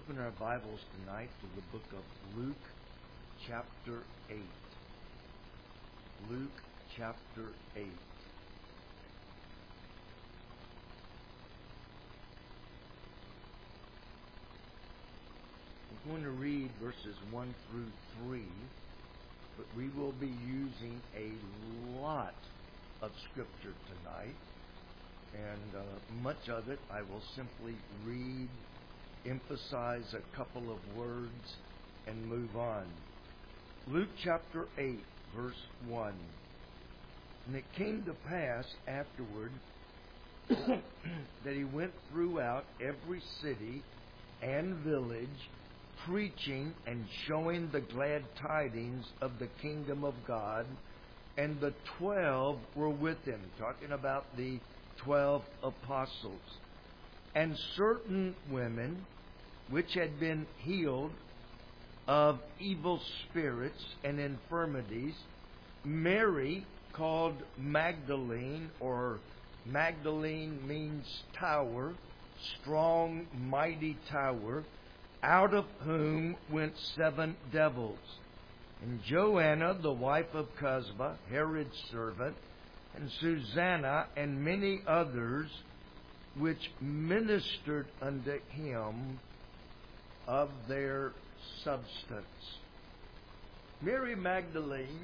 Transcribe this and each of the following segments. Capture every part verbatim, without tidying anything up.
open our Bibles tonight to the book of Luke, chapter eight. Luke, chapter eight. I'm going to read verses one through three, but we will be using a lot of Scripture tonight. And uh, much of it I will simply read, emphasize a couple of words, and move on. Luke chapter eight, verse one. And it came to pass afterward that he went throughout every city and village, preaching and showing the glad tidings of the kingdom of God. And the twelve were with him, talking about the twelve apostles. And certain women which had been healed of evil spirits and infirmities, Mary called Magdalene, or Magdalene means tower, strong, mighty tower, out of whom went seven devils. And Joanna, the wife of Cusba, Herod's servant, and Susanna, and many others, which ministered unto him of their substance. Mary Magdalene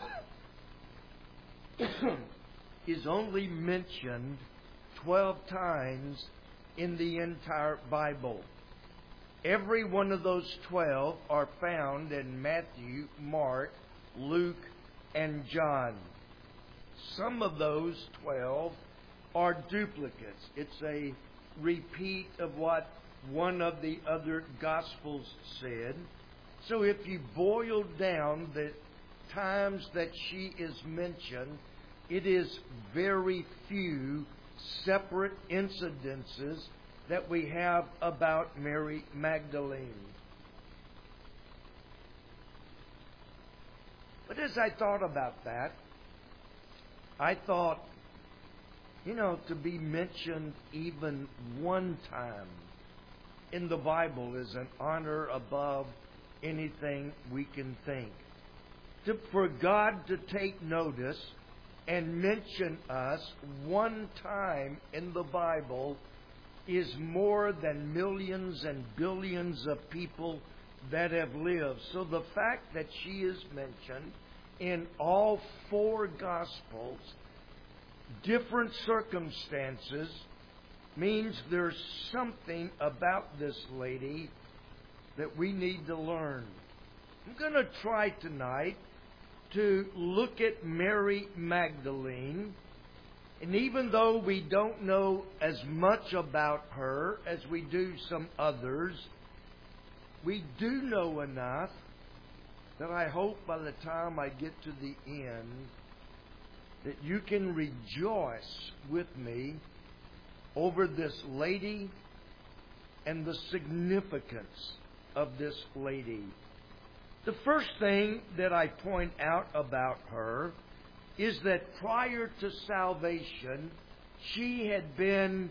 is only mentioned twelve times in the entire Bible. Every one of those twelve are found in Matthew, Mark, Luke, and John. Some of those twelve are duplicates. It's a repeat of what one of the other Gospels said. So if you boil down the times that she is mentioned, it is very few separate incidences that we have about Mary Magdalene. But as I thought about that, I thought, you know, to be mentioned even one time in the Bible is an honor above anything we can think. To, for God to take notice and mention us one time in the Bible is more than millions and billions of people that have lived. So the fact that she is mentioned in all four Gospels, different circumstances, means there's something about this lady that we need to learn. I'm going to try tonight to look at Mary Magdalene. And even though we don't know as much about her as we do some others, we do know enough that I hope by the time I get to the end that you can rejoice with me over this lady and the significance of this lady. The first thing that I point out about her is that prior to salvation, she had been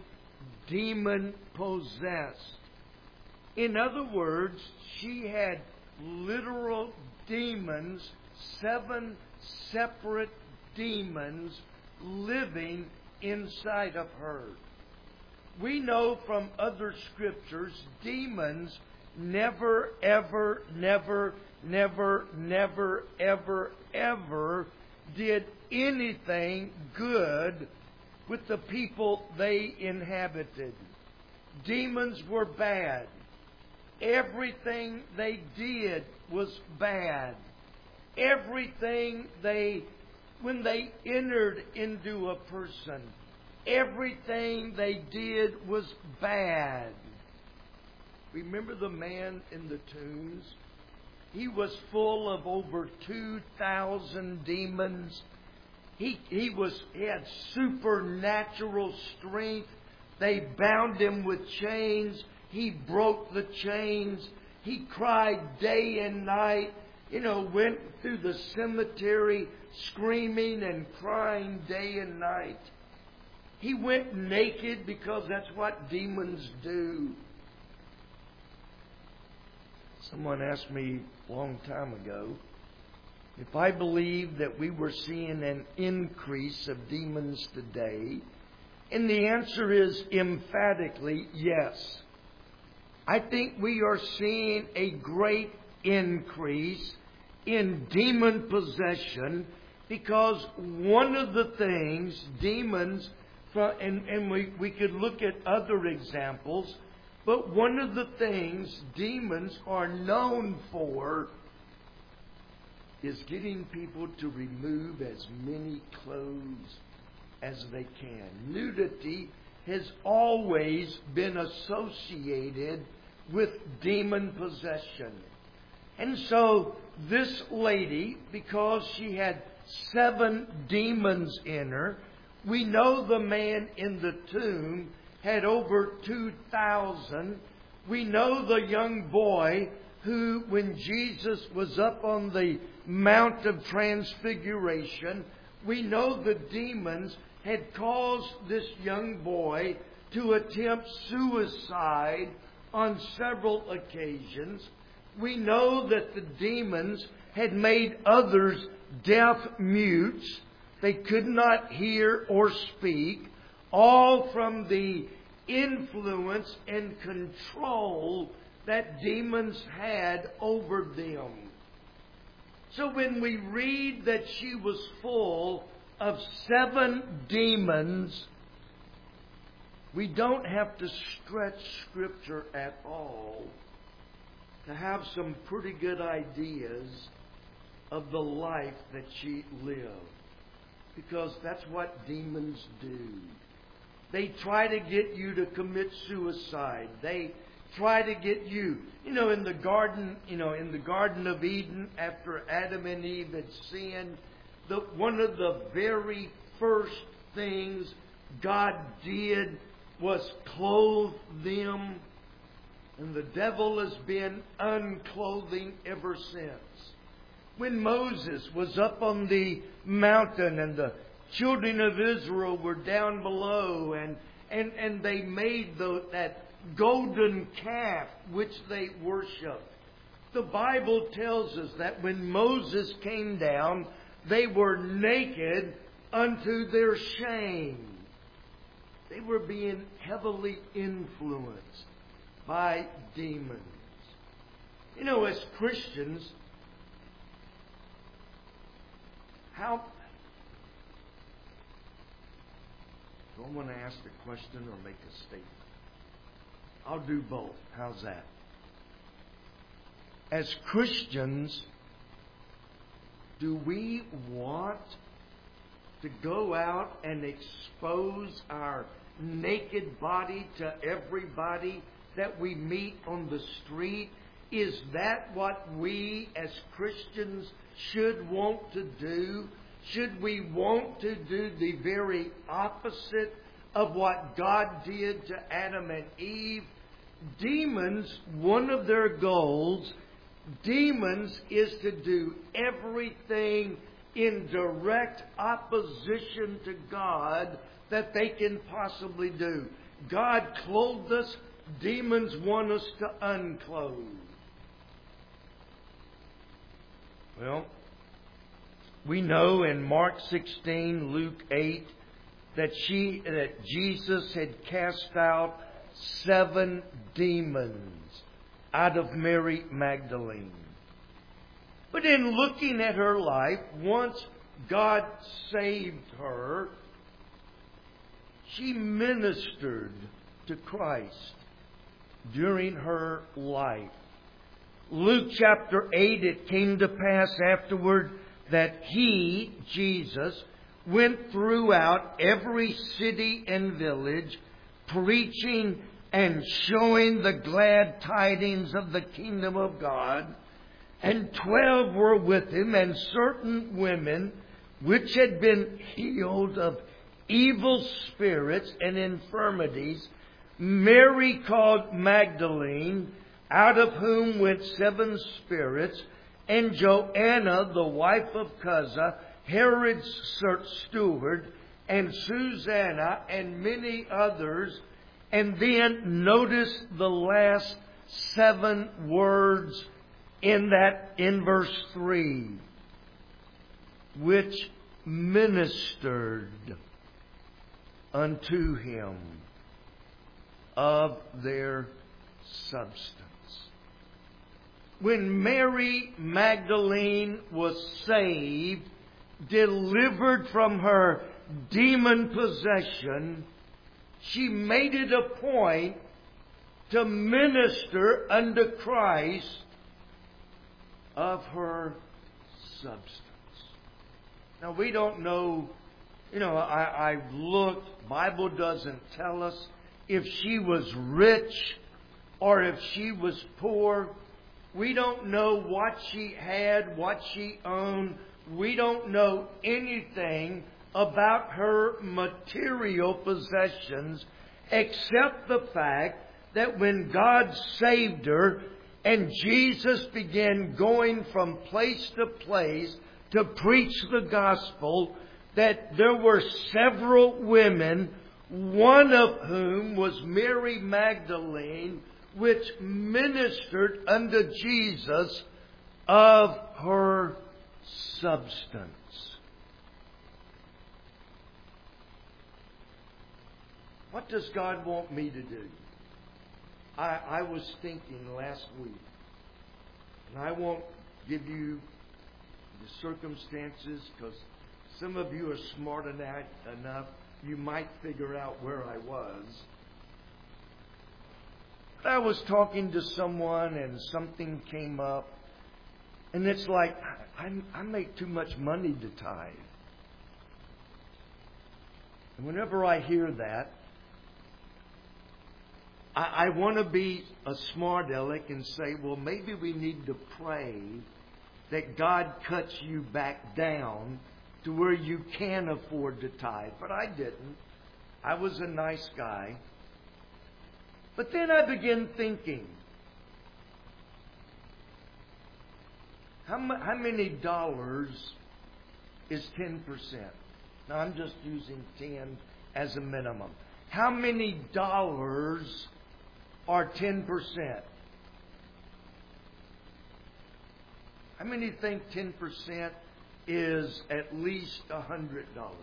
demon-possessed. In other words, she had literal demons, seven separate demons living inside of her. We know from other scriptures, demons never, ever, never, never, never, ever, ever did anything good with the people they inhabited. Demons were bad. Everything they did was bad. Everything they, when they entered into a person, everything they did was bad. Remember the man in the tombs? He was full of over two thousand demons. He, he, was, he had supernatural strength. They bound him with chains. He broke the chains. He cried day and night. You know, went through the cemetery screaming and crying day and night. He went naked because that's what demons do. Someone asked me a long time ago if I believed that we were seeing an increase of demons today. And the answer is emphatically yes. I think we are seeing a great increase in demon possession because one of the things demons, and, and we, we could look at other examples, but one of the things demons are known for is getting people to remove as many clothes as they can. Nudity has always been associated with demon possession. And so this lady, because she had seven demons in her, we know the man in the tomb had over two thousand. We know the young boy who, when Jesus was up on the Mount of Transfiguration, we know the demons had caused this young boy to attempt suicide on several occasions. We know that the demons had made others deaf mutes. They could not hear or speak, all from the influence and control that demons had over them. So when we read that she was full of seven demons, we don't have to stretch Scripture at all to have some pretty good ideas of the life that she lived. Because that's what demons do. They try to get you to commit suicide. They try to get you, you know, in the garden, you know, in the Garden of Eden, after Adam and Eve had sinned, the, one of the very first things God did was clothe them. And the devil has been unclothing ever since. When Moses was up on the mountain and the children of Israel were down below, and and, and they made the, that golden calf which they worshiped. The Bible tells us that when Moses came down, they were naked unto their shame. They were being heavily influenced by demons. You know, as Christians, how... Do I want to ask a question or make a statement? I'll do both. How's that? As Christians, do we want to go out and expose our naked body to everybody that we meet on the street? Is that what we as Christians should want to do? Should we want to do the very opposite of what God did to Adam and Eve? Demons, one of their goals, demons is to do everything in direct opposition to God that they can possibly do. God clothed us. Demons want us to unclothe. Well, we know in Mark sixteen, Luke eight, that she, that Jesus had cast out seven demons out of Mary Magdalene. But in looking at her life, once God saved her, she ministered to Christ during her life. Luke chapter eight, it came to pass afterward that He, Jesus, went throughout every city and village, preaching and showing the glad tidings of the kingdom of God. And twelve were with Him, and certain women which had been healed of evil spirits and infirmities, Mary called Magdalene, out of whom went seven spirits, and Joanna, the wife of Chuza, Herod's steward, and Susanna, and many others. And then notice the last seven words in that, in verse three, which ministered unto him of their substance. When Mary Magdalene was saved, delivered from her demon possession, she made it a point to minister unto Christ of her substance. Now we don't know, you know, I, I've looked, Bible doesn't tell us if she was rich or if she was poor. We don't know what she had, what she owned. We don't know anything about her material possessions except the fact that when God saved her and Jesus began going from place to place to preach the gospel, that there were several women, one of whom was Mary Magdalene, which ministered unto Jesus of her substance. What does God want me to do? I, I was thinking last week, and I won't give you the circumstances because some of you are smart enough, you might figure out where I was. I was talking to someone and something came up, and it's like, I, I make too much money to tithe. And whenever I hear that, I, I want to be a smart aleck and say, well, maybe we need to pray that God cuts you back down to where you can afford to tithe. But I didn't. I was a nice guy. But then I began thinking, how, m- how many dollars is ten percent? Now I'm just using ten as a minimum. How many dollars are ten percent? How many think ten percent is at least one hundred dollars?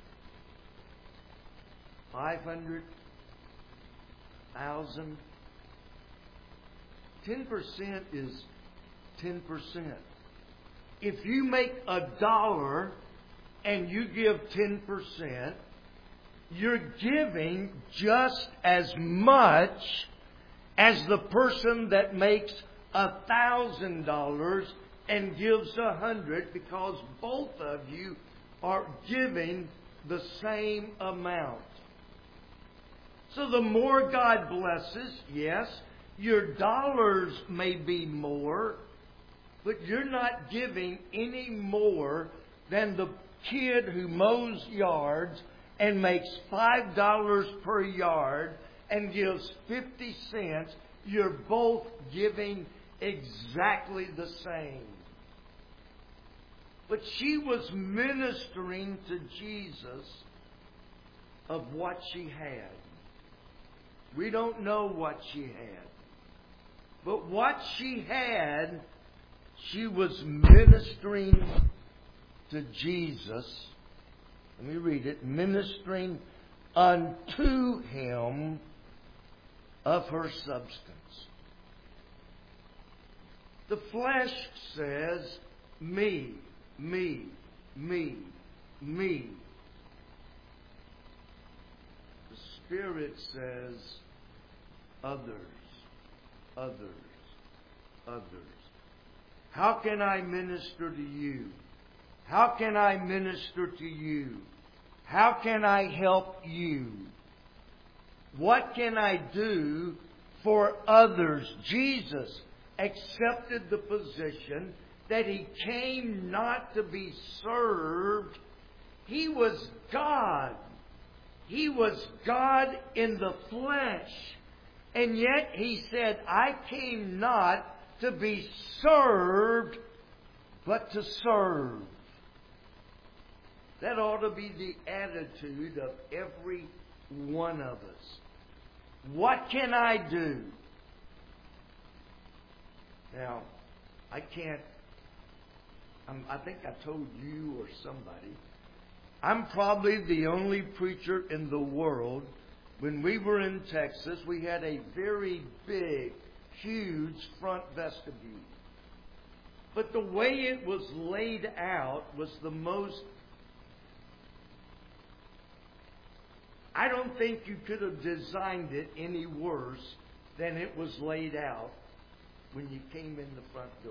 five hundred dollars? Thousand. Ten percent is ten percent. If you make a dollar and you give ten percent, you're giving just as much as the person that makes a thousand dollars and gives a hundred, because both of you are giving the same amount. So the more God blesses, yes, your dollars may be more, but you're not giving any more than the kid who mows yards and makes five dollars per yard and gives fifty cents. You're both giving exactly the same. But she was ministering to Jesus of what she had. We don't know what she had. But what she had, she was ministering to Jesus. Let me read it. Ministering unto him of her substance. The flesh says, me, me, me, me. The Spirit says, others, others, others. How can I minister to you? How can I minister to you? How can I help you? What can I do for others? Jesus accepted the position that He came not to be served. He was God. He was God in the flesh. And yet He said, I came not to be served, but to serve. That ought to be the attitude of every one of us. What can I do? Now, I can't, I'm, I think I told you or somebody, I'm probably the only preacher in the world. When we were in Texas, we had a very big, huge front vestibule. But the way it was laid out was the most... I don't think you could have designed it any worse than it was laid out when you came in the front door.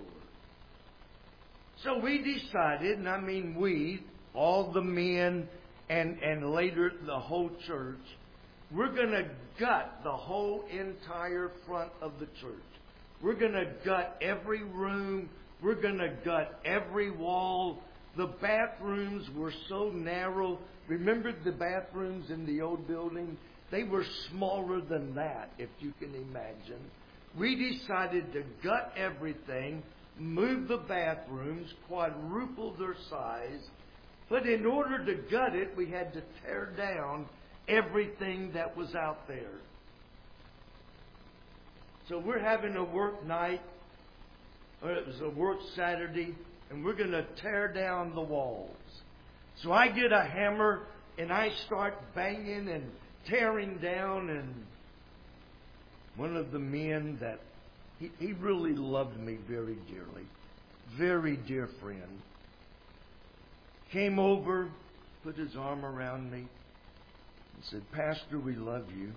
So we decided, and I mean we, all the men and, and later the whole church, we're going to gut the whole entire front of the church. We're going to gut every room. We're going to gut every wall. The bathrooms were so narrow. Remember the bathrooms in the old building? They were smaller than that, if you can imagine. We decided to gut everything, move the bathrooms, quadruple their size. But in order to gut it, we had to tear down everything that was out there. So we're having a work night, or it was a work Saturday, and we're going to tear down the walls. So I get a hammer and I start banging and tearing down, and one of the men that, he, he really loved me very dearly, very dear friend, came over, put his arm around me, and said, "Pastor, we love you,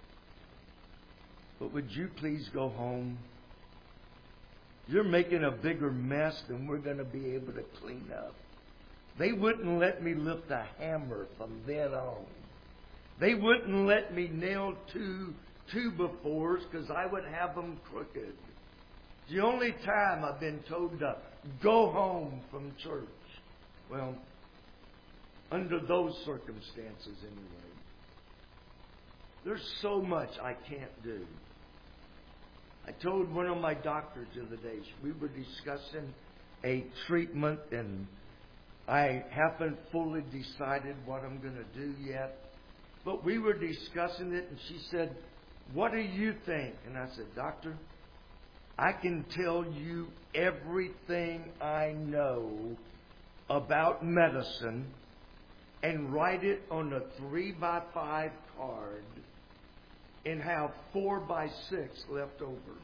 but would you please go home? You're making a bigger mess than we're going to be able to clean up." They wouldn't let me lift a hammer from then on. They wouldn't let me nail two two-by-fours because I would have them crooked. It's the only time I've been told to go home from church. Well, under those circumstances anyway. There's so much I can't do. I told one of my doctors the other day, we were discussing a treatment, and I haven't fully decided what I'm going to do yet. But we were discussing it, and she said, "What do you think?" And I said, "Doctor, I can tell you everything I know about medicine and write it on a three by five card and have four by six left over.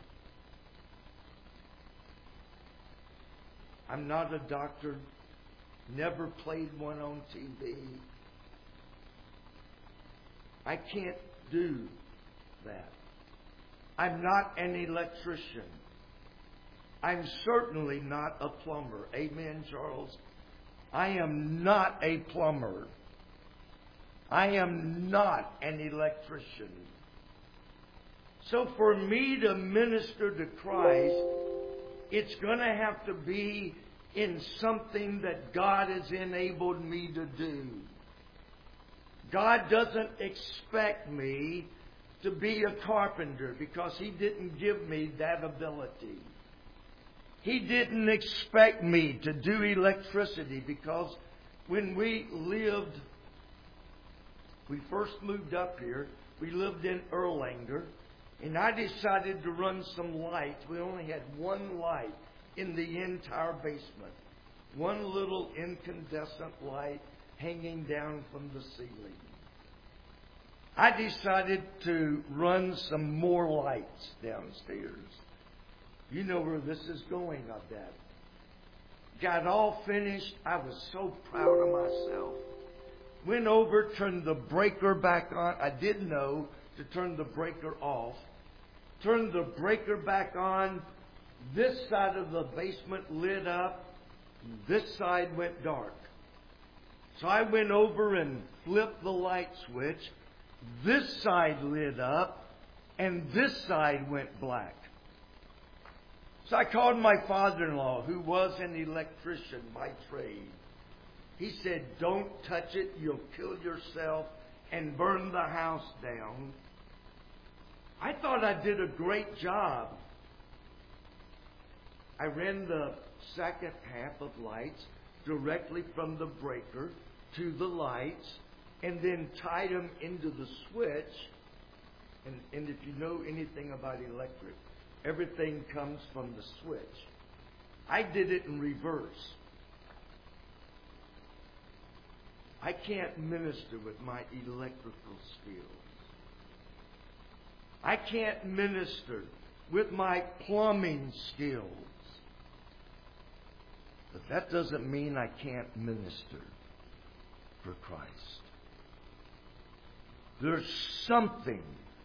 I'm not a doctor, never played one on T V. I can't do that. I'm not an electrician. I'm certainly not a plumber." Amen, Charles? I am not a plumber. I am not an electrician. So for me to minister to Christ, it's going to have to be in something that God has enabled me to do. God doesn't expect me to be a carpenter because He didn't give me that ability. He didn't expect me to do electricity because when we lived, we first moved up here, we lived in Erlanger, and I decided to run some lights. We only had one light in the entire basement. One little incandescent light hanging down from the ceiling. I decided to run some more lights downstairs. You know where this is going, I bet. Got all finished. I was so proud of myself. Went over, turned the breaker back on. I did know to turn the breaker off. Turned the breaker back on. This side of the basement lit up. This side went dark. So I went over and flipped the light switch. This side lit up, and this side went black. So I called my father-in-law, who was an electrician by trade. He said, "Don't touch it, you'll kill yourself and burn the house down." I thought I did a great job. I ran the second half of lights directly from the breaker to the lights, and then tied them into the switch. And, and if you know anything about electric, everything comes from the switch. I did it in reverse. I can't minister with my electrical skills. I can't minister with my plumbing skills. But that doesn't mean I can't minister for Christ. There's something,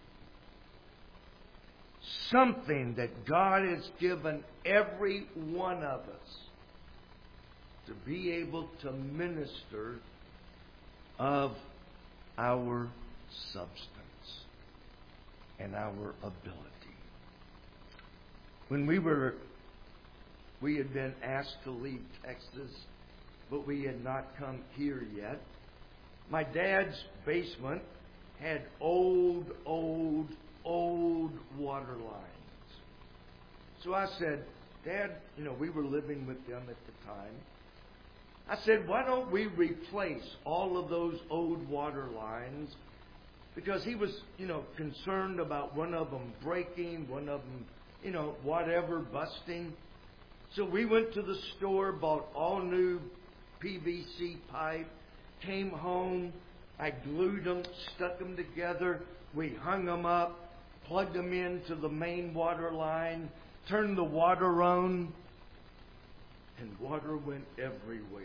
something that God has given every one of us to be able to minister of our substance and our ability. When we were, we had been asked to leave Texas, but we had not come here yet. My dad's basement had old, old, old water lines. So I said, Dad, you know, we were living with them at the time. I said, why don't we replace all of those old water lines? Because he was, you know, concerned about one of them breaking, one of them, you know, whatever, busting. So we went to the store, bought all new P V C pipe, came home, I glued them, stuck them together, we hung them up, plugged them into the main water line, turned the water on, and water went everywhere.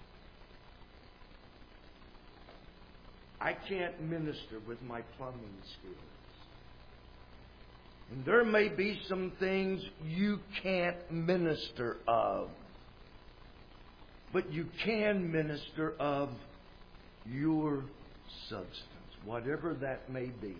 I can't minister with my plumbing skills. And there may be some things you can't minister of. But you can minister of your substance, whatever that may be.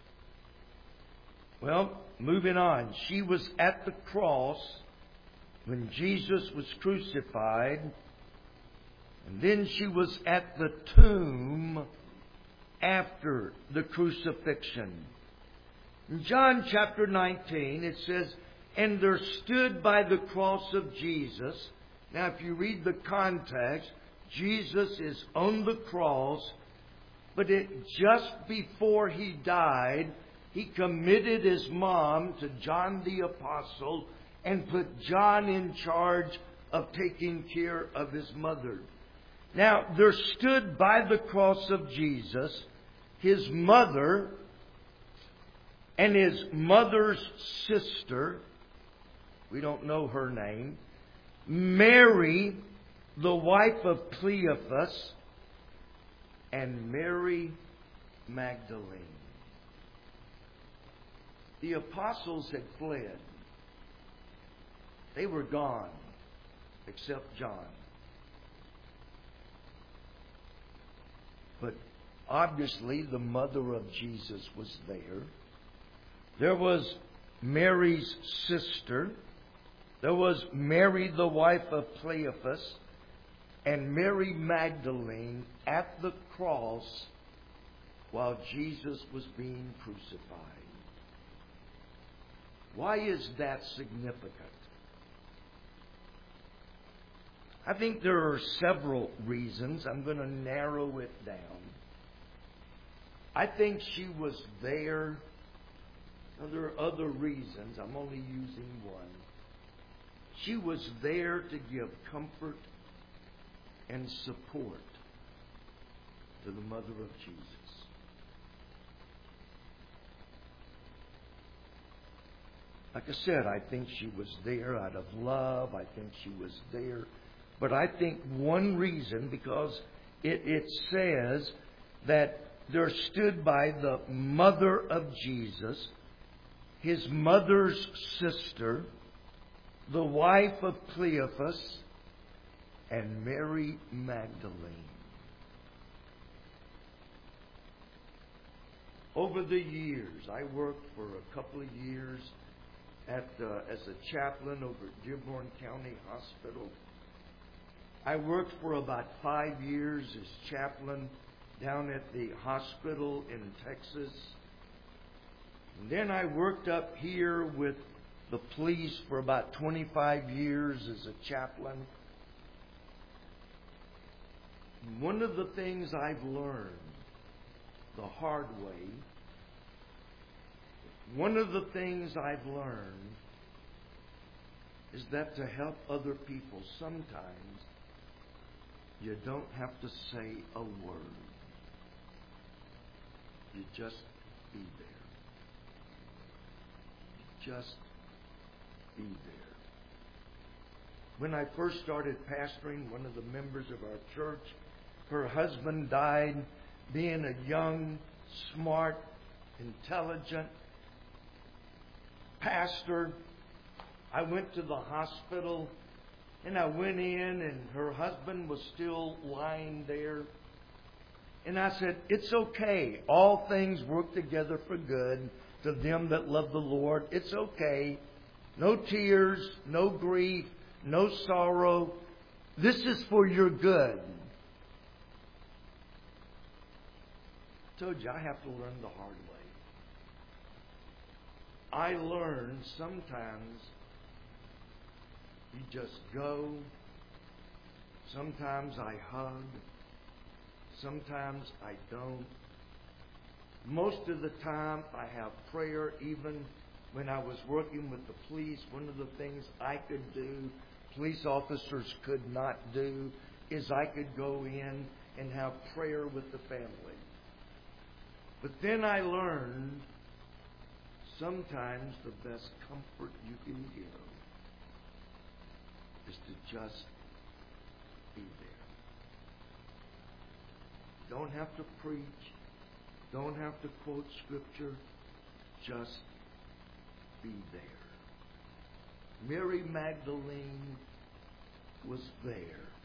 Well, moving on. She was at the cross when Jesus was crucified. And then she was at the tomb after the crucifixion. In John chapter nineteen, it says, and there stood by the cross of Jesus. Now, if you read the context, Jesus is on the cross, but it, just before He died, He committed His mom to John the Apostle and put John in charge of taking care of his mother. Now, there stood by the cross of Jesus His mother and His mother's sister. We don't know her name. Mary, the wife of Cleophas, and Mary Magdalene. The apostles had fled. They were gone, except John. But obviously the mother of Jesus was there. There was Mary's sister. There was Mary, the wife of Cleophas, and Mary Magdalene at the cross while Jesus was being crucified. Why is that significant? I think there are several reasons. I'm going to narrow it down. I think she was there. Now, there are other reasons. I'm only using one. She was there to give comfort and support to the mother of Jesus. Like I said, I think she was there out of love. I think she was there. But I think one reason, because it, it says that there stood by the mother of Jesus, His mother's sister, the wife of Cleophas, and Mary Magdalene. Over the years, I worked for a couple of years at uh, as a chaplain over at Dearborn County Hospital. I worked for about five years as chaplain down at the hospital in Texas. And then I worked up here with the police for about twenty-five years as a chaplain. One of the things I've learned the hard way, one of the things I've learned is that to help other people, sometimes you don't have to say a word. You just be there. You just be there. When I first started pastoring, one of the members of our church, her husband died, being a young, smart, intelligent pastor. I went to the hospital, and I went in, and her husband was still lying there. And I said, it's okay. All things work together for good to them that love the Lord. It's okay. No tears, no grief, no sorrow. This is for your good. I told you I have to learn the hard way. I learned sometimes you just go. Sometimes I hug. Sometimes I don't. Most of the time I have prayer. Even when I was working with the police, one of the things I could do, police officers could not do, is I could go in and have prayer with the family. But then I learned sometimes the best comfort you can give is to just be there. Don't have to preach. Don't have to quote Scripture. Just be there. Mary Magdalene was there.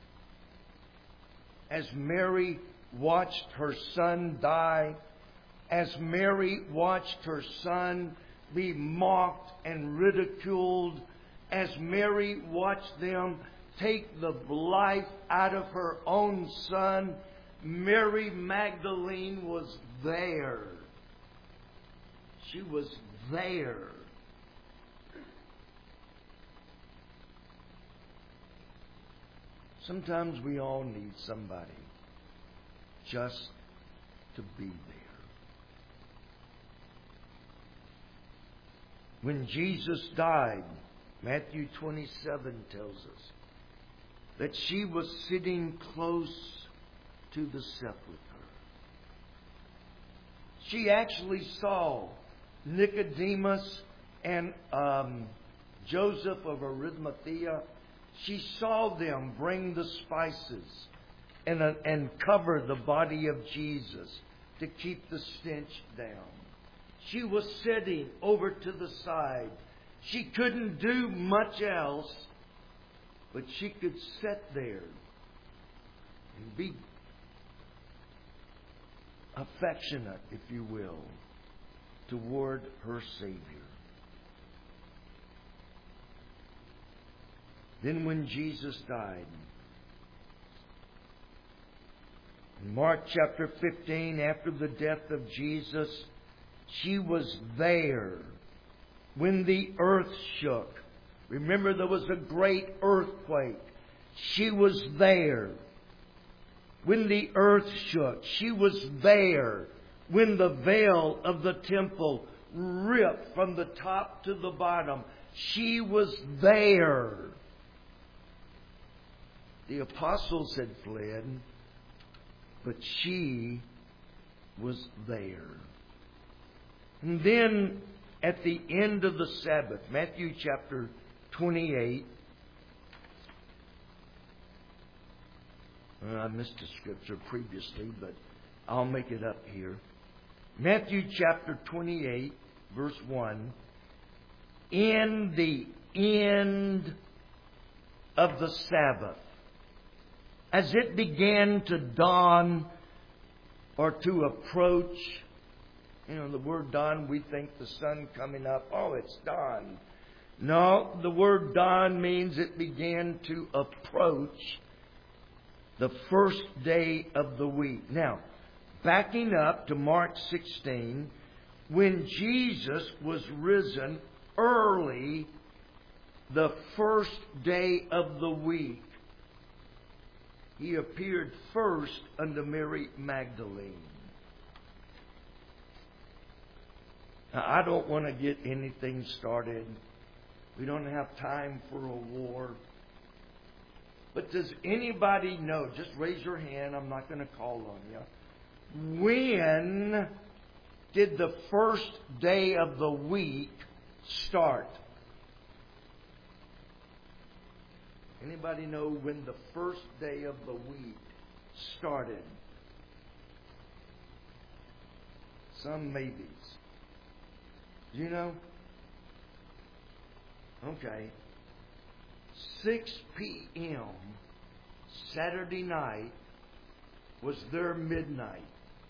As Mary watched her son die, as Mary watched her son be mocked and ridiculed, as Mary watched them take the life out of her own son, Mary Magdalene was there. She was there. Sometimes we all need somebody just to be there. When Jesus died, Matthew twenty-seven tells us that she was sitting close to the sepulchre. She actually saw Nicodemus and um, Joseph of Arimathea. She saw them bring the spices and, uh, and cover the body of Jesus to keep the stench down. She was sitting over to the side. She couldn't do much else, but she could sit there and be affectionate, if you will, toward her Savior. Then when Jesus died, in Mark chapter fifteen, after the death of Jesus, she was there when the earth shook. Remember, there was a great earthquake. She was there when the earth shook. She was there when the veil of the temple ripped from the top to the bottom. She was there. The apostles had fled, but she was there. And then at the end of the Sabbath, Matthew chapter twenty-eight. Well, I missed a scripture previously, but I'll make it up here. Matthew chapter twenty-eight, verse one. In the end of the Sabbath, as it began to dawn or to approach, you know, the word dawn, we think the sun coming up. Oh, it's dawn. No, the word dawn means it began to approach the first day of the week. Now, backing up to Mark sixteen, when Jesus was risen early the first day of the week, He appeared first unto Mary Magdalene. Now, I don't want to get anything started We don't have time for a war. But does anybody know? Just raise your hand. I'm not going to call on you. When did the first day of the week start? Anybody know when the first day of the week started? Some maybes. Do you know? Okay. six p.m. Saturday night was their midnight.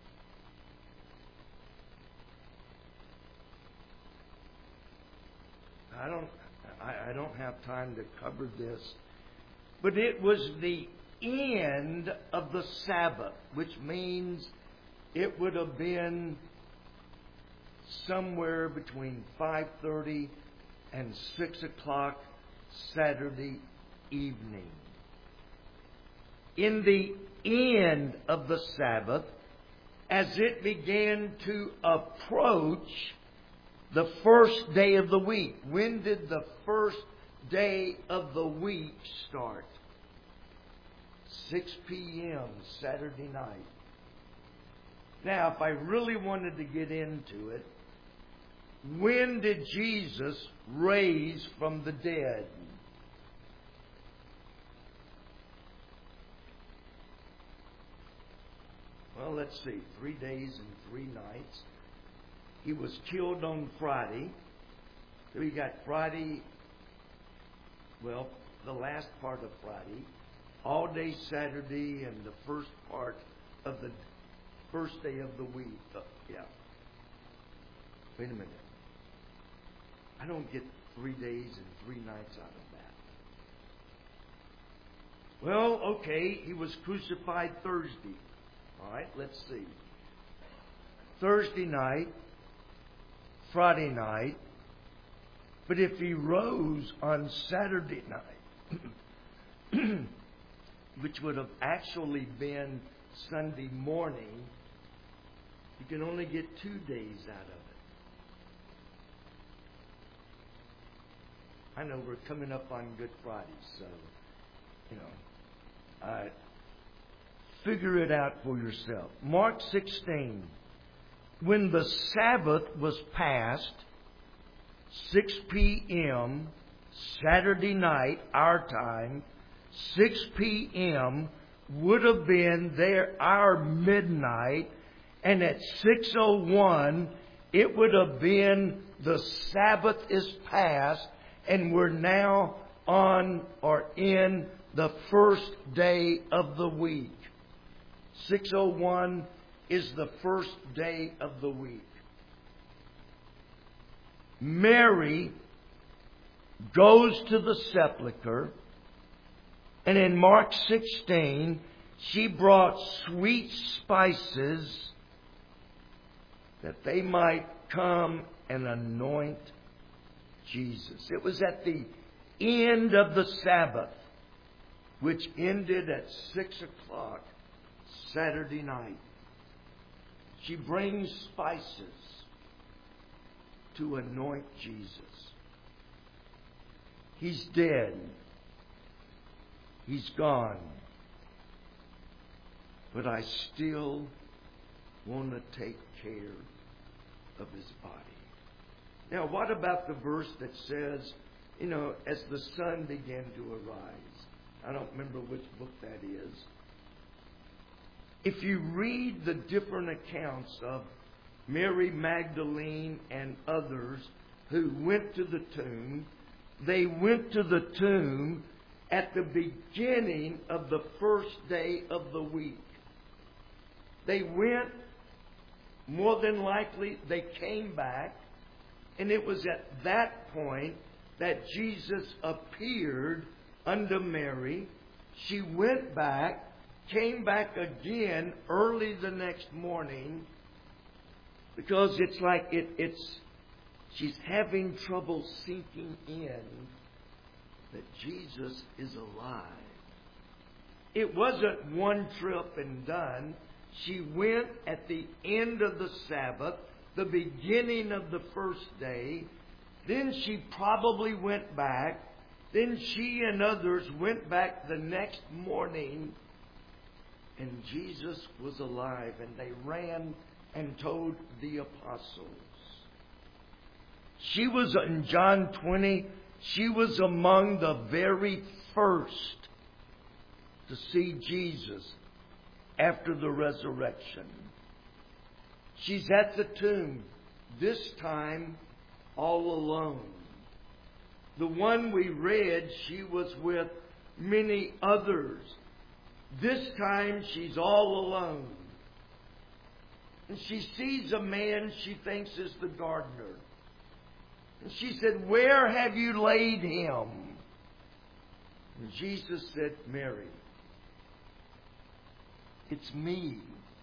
I don't I, I don't have time to cover this. But it was the end of the Sabbath, which means it would have been somewhere between five thirty and six o'clock Saturday evening. In the end of the Sabbath, as it began to approach the first day of the week. When did the first day of the week start? six p.m. Saturday night. Now, if I really wanted to get into it, when did Jesus rise from the dead? Well, let's see. Three days and three nights. He was killed on Friday. So we got Friday, well, the last part of Friday, all day Saturday, and the first part of the first day of the week. Oh, yeah. Wait a minute. I don't get three days and three nights out of that. Well, okay, he was crucified Thursday. All right, let's see. Thursday night, Friday night, but if he rose on Saturday night, which would have actually been Sunday morning, you can only get two days out of it. I know we're coming up on Good Friday, so, you know, uh, figure it out for yourself. Mark sixteen. When the Sabbath was past, six p.m., Saturday night, our time, six p.m. would have been there our midnight, and at six oh one, it would have been the Sabbath is past, and we're now on or in the first day of the week. six oh one is the first day of the week. Mary goes to the sepulchre, and in Mark sixteen, she brought sweet spices that they might come and anoint Jesus. It was at the end of the Sabbath, which ended at six o'clock Saturday night. She brings spices to anoint Jesus. He's dead. He's gone. But I still want to take care of his body. Now, what about the verse that says, you know, as the sun began to arise? I don't remember which book that is. If you read the different accounts of Mary Magdalene and others who went to the tomb, they went to the tomb at the beginning of the first day of the week. They went, more than likely, they came back, and it was at that point that Jesus appeared unto Mary. She went back, came back again early the next morning, because it's like it, it's she's having trouble sinking in that Jesus is alive. It wasn't one trip and done. She went at the end of the Sabbath, the beginning of the first day, Then she probably went back. Then she and others went back the next morning, and Jesus was alive, and they ran and told the apostles. She was, in John twenty, she was among the very first to see Jesus after the resurrection. She's at the tomb, this time all alone. The one we read, she was with many others. This time she's all alone. And she sees a man she thinks is the gardener. And she said, "Where have you laid him?" And Jesus said, "Mary." "It's me."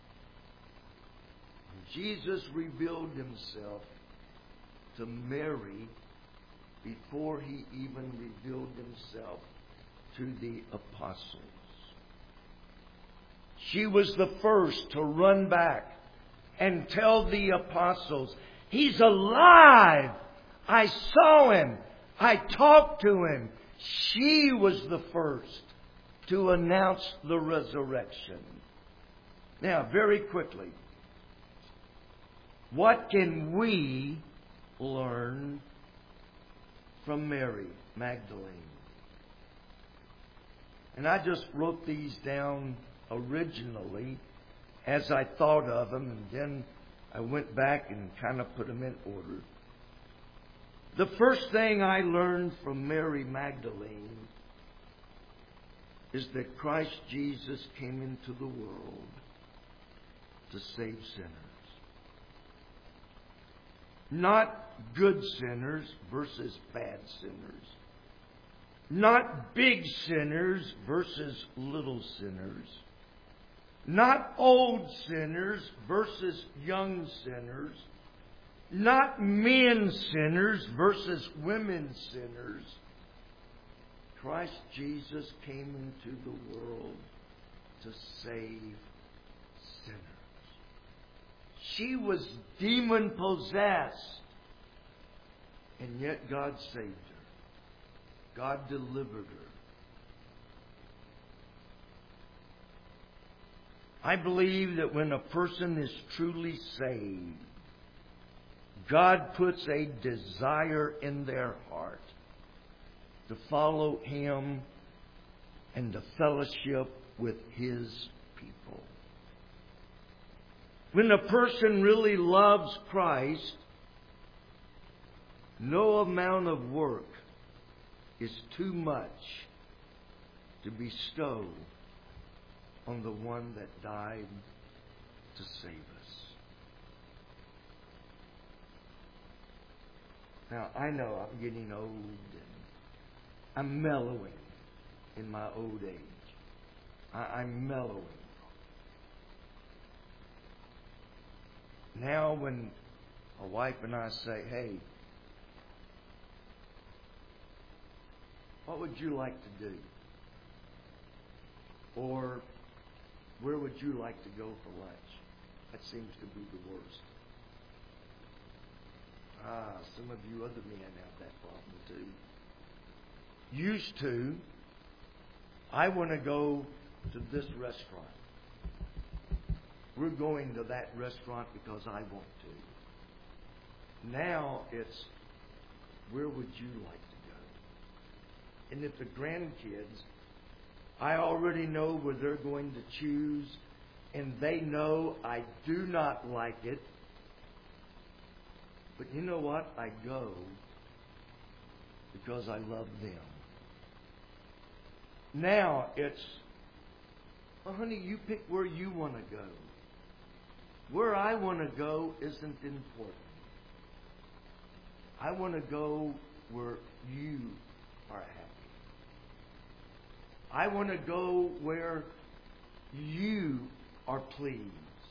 And Jesus revealed Himself to Mary before He even revealed Himself to the apostles. She was the first to run back and tell the apostles, "He's alive! I saw Him! I talked to Him!" She was the first to announce the resurrection. Now, very quickly, what can we learn from Mary Magdalene? And I just wrote these down originally as I thought of them, and then I went back and kind of put them in order. The first thing I learned from Mary Magdalene is that Christ Jesus came into the world to save sinners. Not good sinners versus bad sinners. Not big sinners versus little sinners. Not old sinners versus young sinners. Not men sinners versus women sinners. Christ Jesus came into the world to save sinners. She was demon-possessed, and yet God saved her. God delivered her. I believe that when a person is truly saved, God puts a desire in their heart to follow Him and to fellowship with His people. When a person really loves Christ, no amount of work is too much to bestow on the one that died to save us. Now, I know I'm getting old and I'm mellowing in my old age. I, I'm mellowing. Now when my wife and I say, "Hey, what would you like to do?" Or, "Where would you like to go for lunch?" That seems to be the worst. Ah, some of you other men have that problem too. Used to, I want to go to this restaurant. We're going to that restaurant because I want to. Now it's, where would you like to go? And if the grandkids, I already know where they're going to choose, and they know I do not like it. But you know what? I go because I love them. Now it's, "Well, honey, you pick where you want to go. Where I want to go isn't important. I want to go where you are happy. I want to go where you are pleased."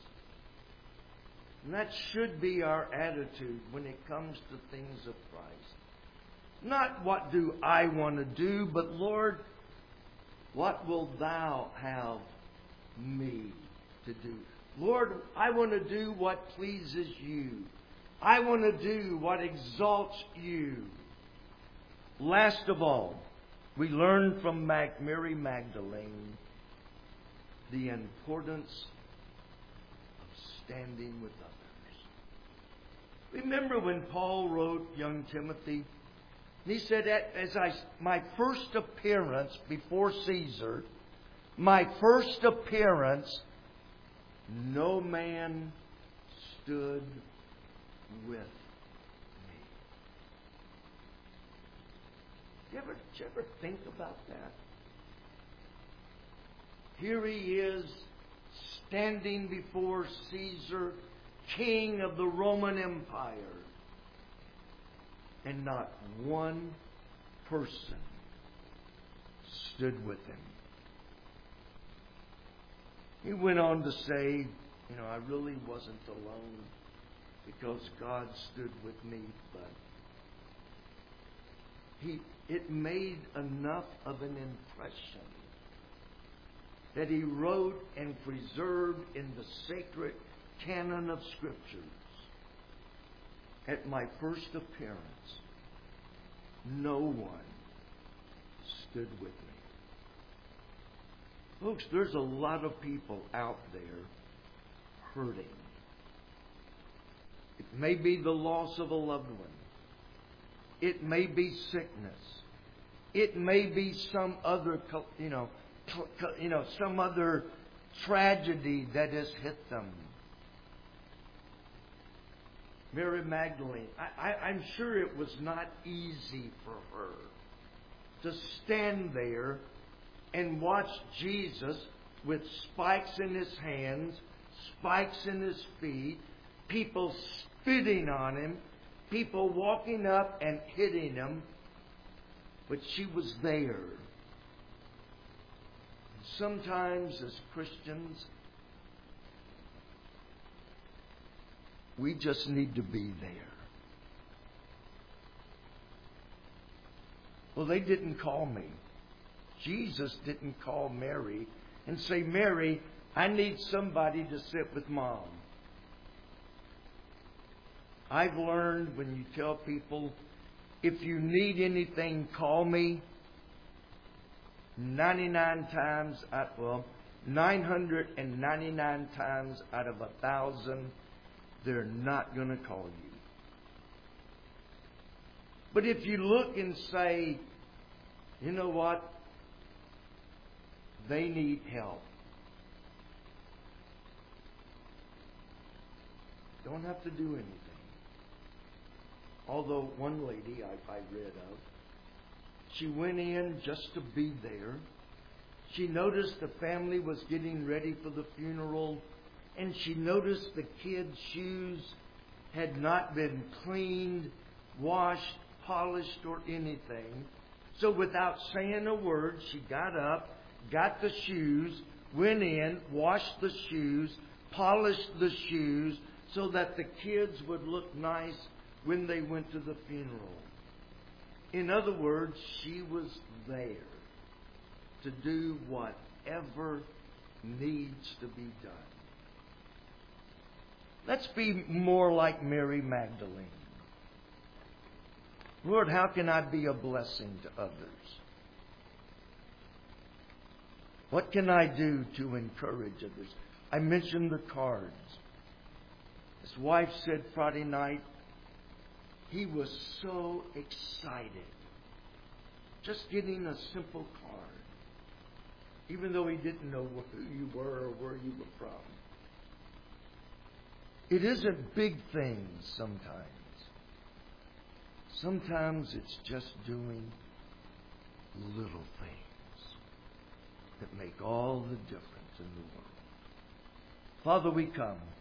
And that should be our attitude when it comes to things of Christ. Not what do I want to do, but Lord, what will Thou have me to do? Lord, I want to do what pleases You. I want to do what exalts you. Last of all, we learn from Mag- Mary Magdalene the importance of standing with others. Remember when Paul wrote young Timothy? He said, as I, my first appearance before Caesar, my first appearance, no man stood with me. Did you ever, did you ever think about that? Here he is, standing before Caesar, king of the Roman Empire. And not one person stood with him. He went on to say, you know, I really wasn't alone because God stood with me, but he, it made enough of an impression that he wrote and preserved in the sacred canon of Scriptures. At my first appearance, no one stood with me. Folks, there's a lot of people out there hurting. It may be the loss of a loved one. It may be sickness. It may be some other, you know, you know, some other tragedy that has hit them. Mary Magdalene, I, I, I'm sure it was not easy for her to stand there and watch Jesus with spikes in his hands, spikes in his feet, people spitting on him, people walking up and hitting him, but she was there. Sometimes as Christians, we just need to be there. Well, they didn't call me. Jesus didn't call Mary and say, Mary, I need somebody to sit with Mom. I've learned when you tell people, if you need anything, call me. ninety-nine times, out, well, nine hundred ninety-nine times out of a thousand, they're not going to call you. But if you look and say, you know what? They need help. Don't have to do anything. Although one lady I, I read of, she went in just to be there. She noticed the family was getting ready for the funeral, and she noticed the kids' shoes had not been cleaned, washed, polished, or anything. So without saying a word, she got up, got the shoes, went in, washed the shoes, polished the shoes, so that the kids would look nice when they went to the funeral. In other words, she was there to do whatever needs to be done. Let's be more like Mary Magdalene. Lord, how can I be a blessing to others? What can I do to encourage others? I mentioned the cards. His wife said Friday night, he was so excited just getting a simple card, even though he didn't know who you were or where you were from. It isn't big things sometimes. Sometimes it's just doing little things that make all the difference in the world. Father, we come.